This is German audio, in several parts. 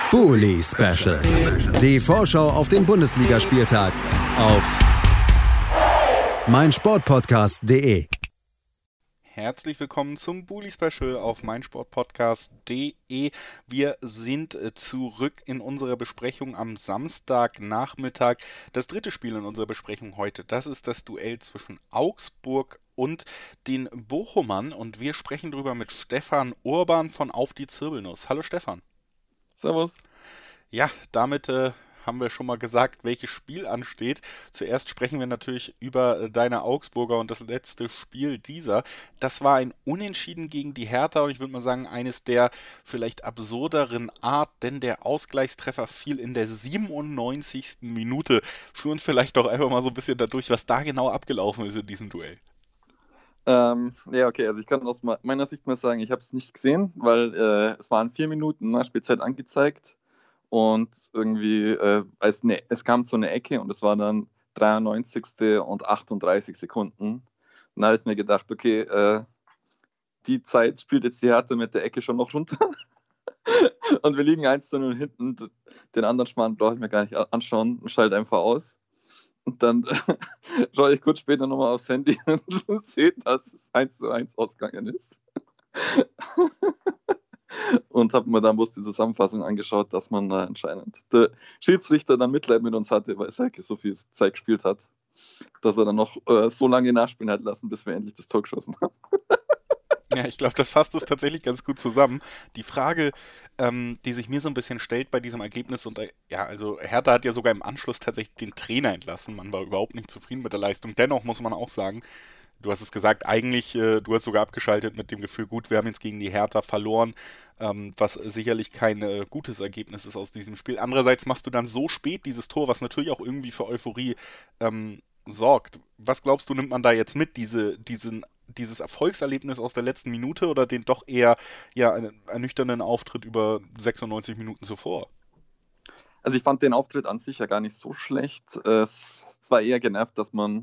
Bully Special. Die Vorschau auf den Bundesligaspieltag auf meinsportpodcast.de. Herzlich willkommen zum Bully Special auf meinsportpodcast.de. Wir sind zurück in unserer Besprechung am Samstagnachmittag. Das dritte Spiel in unserer Besprechung heute, das ist das Duell zwischen Augsburg und den Bochumern. Und wir sprechen darüber mit Stefan Urban von Auf die Zirbelnuss. Hallo Stefan. Servus. Ja, damit haben wir schon mal gesagt, welches Spiel ansteht. Zuerst sprechen wir natürlich über deine Augsburger und das letzte Spiel dieser. Das war ein Unentschieden gegen die Hertha und ich würde mal sagen, eines der vielleicht absurderen Art, denn der Ausgleichstreffer fiel in der 97. Minute. Führ uns vielleicht doch einfach mal so ein bisschen dadurch, was da genau abgelaufen ist in diesem Duell. Ja, okay, also ich kann aus meiner Sicht mal sagen, ich habe es nicht gesehen, weil es waren 4 Minuten Nachspielzeit angezeigt und irgendwie, es kam zu einer Ecke und es war dann 93. und 38 Sekunden. Dann habe ich mir gedacht, okay, die Zeit spielt jetzt die Hertha mit der Ecke schon noch runter und wir liegen 1:0 hinten, den anderen Schmarrn brauche ich mir gar nicht anschauen, schalte einfach aus. Und dann schaue ich kurz später nochmal aufs Handy und sehe, dass es 1:1 ausgegangen ist. Und habe mir dann bloß die Zusammenfassung angeschaut, dass man anscheinend der Schiedsrichter dann Mitleid mit uns hatte, weil Selke so viel Zeit gespielt hat, dass er dann noch so lange nachspielen hat lassen, bis wir endlich das Tor geschossen haben. Ja, ich glaube, das fasst es tatsächlich ganz gut zusammen. Die Frage, die sich mir so ein bisschen stellt bei diesem Ergebnis, und ja, also Hertha hat ja sogar im Anschluss tatsächlich den Trainer entlassen. Man war überhaupt nicht zufrieden mit der Leistung. Dennoch muss man auch sagen, du hast es gesagt, eigentlich, du hast sogar abgeschaltet mit dem Gefühl, gut, wir haben jetzt gegen die Hertha verloren, was sicherlich kein gutes Ergebnis ist aus diesem Spiel. Andererseits machst du dann so spät dieses Tor, was natürlich auch irgendwie für Euphorie sorgt. Was glaubst du, nimmt man da jetzt mit, dieses Erfolgserlebnis aus der letzten Minute oder den doch eher einen ernüchternden Auftritt über 96 Minuten zuvor? Also ich fand den Auftritt an sich ja gar nicht so schlecht. Es war eher genervt, dass man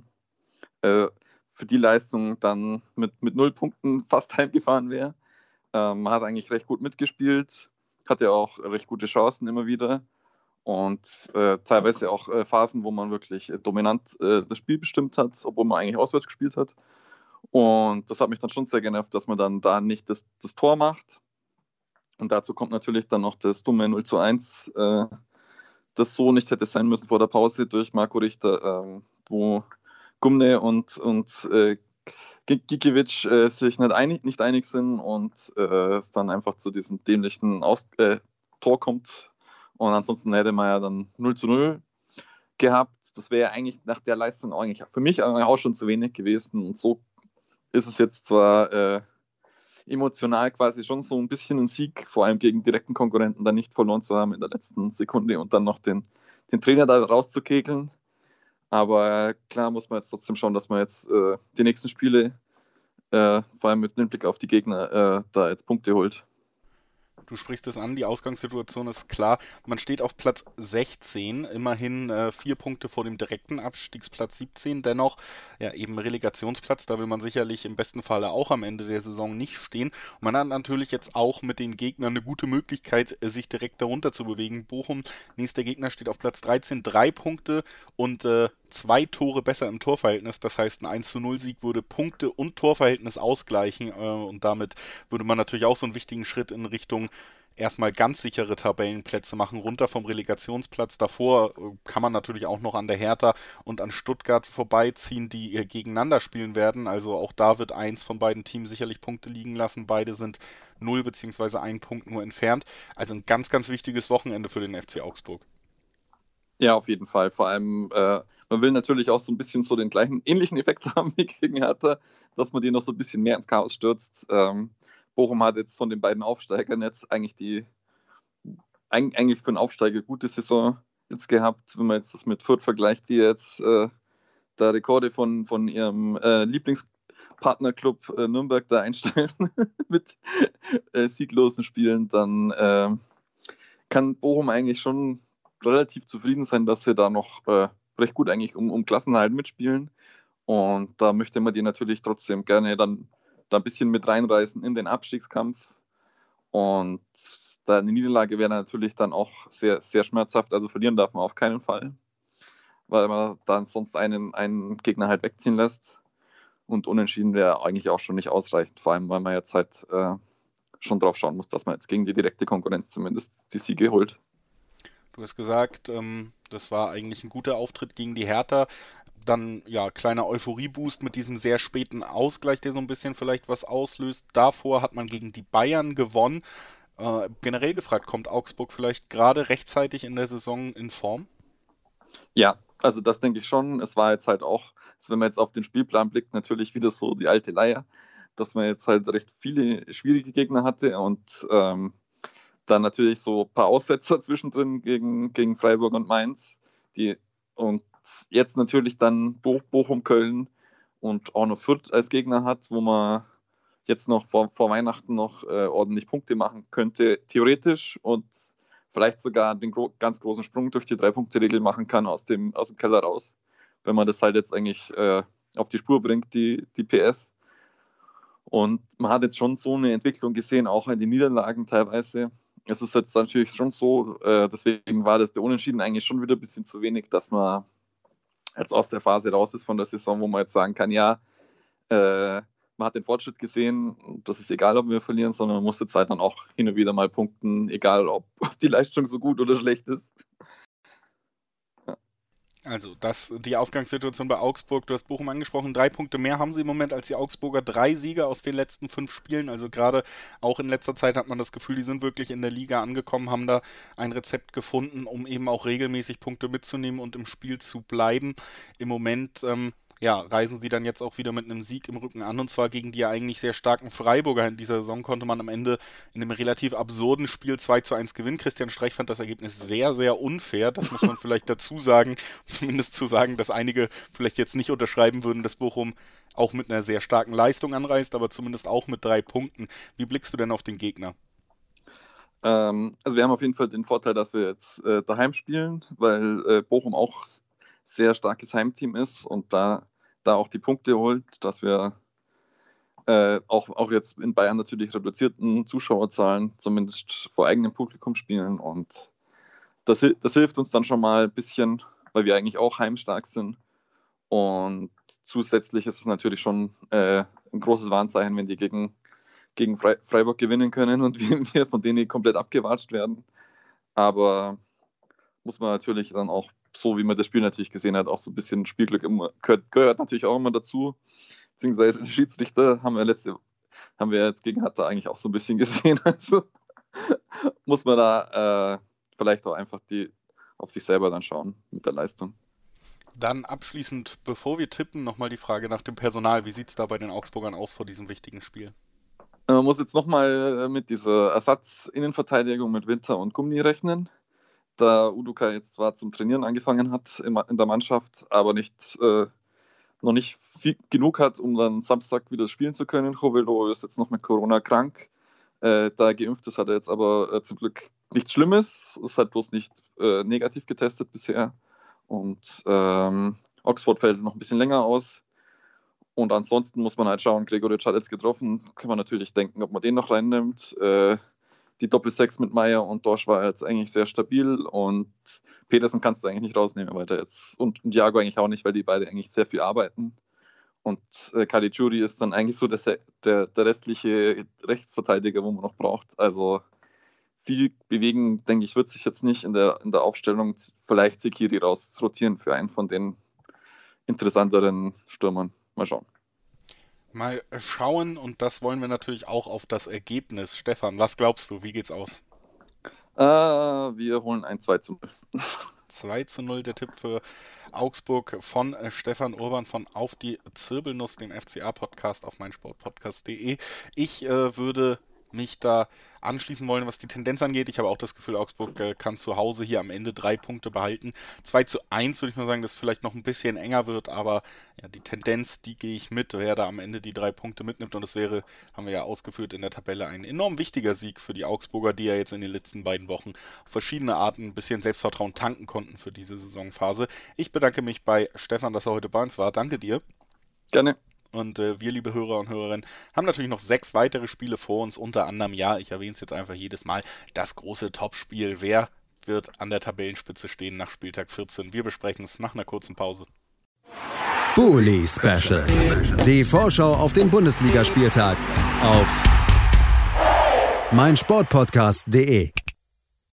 für die Leistung dann mit 0 Punkten fast heimgefahren wäre. Man hat eigentlich recht gut mitgespielt, hatte auch recht gute Chancen immer wieder und teilweise auch Phasen, wo man wirklich dominant das Spiel bestimmt hat, obwohl man eigentlich auswärts gespielt hat. Und das hat mich dann schon sehr genervt, dass man dann da nicht das Tor macht. Und dazu kommt natürlich dann noch das dumme 0:1, das so nicht hätte sein müssen vor der Pause durch Marco Richter, wo Gumne und Gikiewicz sich nicht einig sind und es dann einfach zu diesem dämlichen Tor kommt. Und ansonsten hätte man ja dann 0:0 gehabt. Das wäre ja eigentlich nach der Leistung eigentlich für mich auch schon zu wenig gewesen. Und so ist es jetzt zwar emotional quasi schon so ein bisschen ein Sieg, vor allem gegen direkten Konkurrenten, dann nicht verloren zu haben in der letzten Sekunde und dann noch den Trainer da rauszukegeln. Aber klar muss man jetzt trotzdem schauen, dass man jetzt die nächsten Spiele, vor allem mit dem Blick auf die Gegner, da jetzt Punkte holt. Du sprichst es an, die Ausgangssituation ist klar. Man steht auf Platz 16, immerhin 4 Punkte vor dem direkten Abstiegsplatz 17. Dennoch, ja, eben Relegationsplatz, da will man sicherlich im besten Falle auch am Ende der Saison nicht stehen. Und man hat natürlich jetzt auch mit den Gegnern eine gute Möglichkeit, sich direkt darunter zu bewegen. Bochum, nächster Gegner, steht auf Platz 13, 3 Punkte und 2 Tore besser im Torverhältnis. Das heißt, ein 1:0-Sieg würde Punkte und Torverhältnis ausgleichen und damit würde man natürlich auch so einen wichtigen Schritt in Richtung erstmal ganz sichere Tabellenplätze machen, runter vom Relegationsplatz. Davor kann man natürlich auch noch an der Hertha und an Stuttgart vorbeiziehen, die gegeneinander spielen werden. Also auch da wird eins von beiden Teams sicherlich Punkte liegen lassen. Beide sind 0 bzw. 1 Punkt nur entfernt. Also ein ganz, ganz wichtiges Wochenende für den FC Augsburg. Ja, auf jeden Fall. Vor allem, man will natürlich auch so ein bisschen so den gleichen, ähnlichen Effekt haben wie gegen Hertha, dass man die noch so ein bisschen mehr ins Chaos stürzt. Bochum hat jetzt von den beiden Aufsteigern jetzt eigentlich eigentlich für einen Aufsteiger gute Saison jetzt gehabt, wenn man jetzt das mit Fürth vergleicht, die jetzt da Rekorde von ihrem Lieblingspartnerclub Nürnberg da einstellen mit sieglosen Spielen, dann kann Bochum eigentlich schon relativ zufrieden sein, dass sie da noch recht gut eigentlich um Klassenerhalt mitspielen. Und da möchte man die natürlich trotzdem gerne dann da ein bisschen mit reinreißen in den Abstiegskampf. Und Da eine Niederlage wäre natürlich dann auch sehr, sehr schmerzhaft. Also verlieren darf man auf keinen Fall, weil man dann sonst einen Gegner halt wegziehen lässt. Und unentschieden wäre eigentlich auch schon nicht ausreichend, vor allem weil man jetzt halt schon drauf schauen muss, dass man jetzt gegen die direkte Konkurrenz zumindest die Siege holt. Du hast gesagt, das war eigentlich ein guter Auftritt gegen die Hertha. Dann, ja, kleiner Euphorie-Boost mit diesem sehr späten Ausgleich, der so ein bisschen vielleicht was auslöst. Davor hat man gegen die Bayern gewonnen. Generell gefragt, kommt Augsburg vielleicht gerade rechtzeitig in der Saison in Form? Ja, also das denke ich schon. Es war jetzt halt auch, wenn man jetzt auf den Spielplan blickt, natürlich wieder so die alte Leier, dass man jetzt halt recht viele schwierige Gegner hatte und dann natürlich so ein paar Aussetzer zwischendrin gegen Freiburg und Mainz. Und jetzt natürlich dann Bochum, Köln und auch noch Fürth als Gegner hat, wo man jetzt noch vor Weihnachten noch ordentlich Punkte machen könnte, theoretisch, und vielleicht sogar den ganz großen Sprung durch die 3-Punkte-Regel machen kann aus dem Keller raus, wenn man das halt jetzt eigentlich auf die Spur bringt, die PS. Und man hat jetzt schon so eine Entwicklung gesehen, auch in den Niederlagen teilweise. Es ist jetzt natürlich schon so, deswegen war das der Unentschieden eigentlich schon wieder ein bisschen zu wenig, dass man jetzt aus der Phase raus ist von der Saison, wo man jetzt sagen kann, ja, man hat den Fortschritt gesehen, das ist egal, ob wir verlieren, sondern man muss jetzt halt dann auch hin und wieder mal punkten, egal ob die Leistung so gut oder schlecht ist. Also, die Ausgangssituation bei Augsburg, du hast Bochum angesprochen, 3 Punkte mehr haben sie im Moment als die Augsburger, 3 Siege aus den letzten 5 Spielen, also gerade auch in letzter Zeit hat man das Gefühl, die sind wirklich in der Liga angekommen, haben da ein Rezept gefunden, um eben auch regelmäßig Punkte mitzunehmen und im Spiel zu bleiben. Im Moment, ja, reisen sie dann jetzt auch wieder mit einem Sieg im Rücken an, und zwar gegen die ja eigentlich sehr starken Freiburger. In dieser Saison konnte man am Ende in einem relativ absurden Spiel 2:1 gewinnen. Christian Streich fand das Ergebnis sehr, sehr unfair. Das muss man vielleicht dazu sagen, zumindest zu sagen, dass einige vielleicht jetzt nicht unterschreiben würden, dass Bochum auch mit einer sehr starken Leistung anreist, aber zumindest auch mit 3 Punkten. Wie blickst du denn auf den Gegner? Also wir haben auf jeden Fall den Vorteil, dass wir jetzt daheim spielen, weil Bochum auch sehr starkes Heimteam ist und da auch die Punkte holt, dass wir auch jetzt in Bayern natürlich reduzierten Zuschauerzahlen, zumindest vor eigenem Publikum spielen, und das hilft uns dann schon mal ein bisschen, weil wir eigentlich auch heimstark sind, und zusätzlich ist es natürlich schon ein großes Warnzeichen, wenn die gegen Freiburg gewinnen können und wir von denen komplett abgewatscht werden, aber muss man natürlich dann auch, so wie man das Spiel natürlich gesehen hat, auch so ein bisschen Spielglück gehört natürlich auch immer dazu. Beziehungsweise die Schiedsrichter haben wir jetzt gegen Hertha eigentlich auch so ein bisschen gesehen. Also muss man da vielleicht auch einfach auf sich selber dann schauen mit der Leistung. Dann abschließend, bevor wir tippen, nochmal die Frage nach dem Personal. Wie sieht es da bei den Augsburgern aus vor diesem wichtigen Spiel? Man muss jetzt nochmal mit dieser Ersatz-Innenverteidigung mit Winter und Gummi rechnen, da Uduka jetzt zwar zum Trainieren angefangen hat in der Mannschaft, aber noch nicht genug hat, um dann Samstag wieder spielen zu können. Hovelo ist jetzt noch mit Corona krank. Da er geimpft ist, hat er jetzt aber zum Glück nichts Schlimmes. Es ist halt bloß nicht negativ getestet bisher. Und Oxford fällt noch ein bisschen länger aus. Und ansonsten muss man halt schauen, Gregoritsch hat jetzt getroffen. Kann man natürlich denken, ob man den noch reinnimmt. Die Doppel-6 mit Meier und Dorsch war jetzt eigentlich sehr stabil, und Petersen kannst du eigentlich nicht rausnehmen, weil der jetzt, und Thiago eigentlich auch nicht, weil die beide eigentlich sehr viel arbeiten. Und Caligiuri ist dann eigentlich so der restliche Rechtsverteidiger, wo man noch braucht. Also viel bewegen, denke ich, wird sich jetzt nicht in der Aufstellung. Vielleicht Sekiri rausrotieren für einen von den interessanteren Stürmern. Mal schauen. Mal schauen, und das wollen wir natürlich auch auf das Ergebnis. Stefan, was glaubst du, wie geht's aus? Wir holen ein 2:0. 2:0 der Tipp für Augsburg von Stefan Urban von Auf die Zirbelnuss, dem FCA-Podcast auf meinsportpodcast.de. Ich würde mich da anschließen wollen, was die Tendenz angeht. Ich habe auch das Gefühl, Augsburg kann zu Hause hier am Ende 3 Punkte behalten. 2:1 würde ich mal sagen, dass es vielleicht noch ein bisschen enger wird, aber ja, die Tendenz, die gehe ich mit, wer da am Ende die 3 Punkte mitnimmt. Und das wäre, haben wir ja ausgeführt in der Tabelle, ein enorm wichtiger Sieg für die Augsburger, die ja jetzt in den letzten beiden Wochen auf verschiedene Arten ein bisschen Selbstvertrauen tanken konnten für diese Saisonphase. Ich bedanke mich bei Stefan, dass er heute bei uns war. Danke dir. Gerne. Und wir, liebe Hörer und Hörerinnen, haben natürlich noch 6 weitere Spiele vor uns. Unter anderem, ja, ich erwähne es jetzt einfach jedes Mal, das große Topspiel. Wer wird an der Tabellenspitze stehen nach Spieltag 14? Wir besprechen es nach einer kurzen Pause. Bully Special. Die Vorschau auf den Bundesligaspieltag auf meinsportpodcast.de.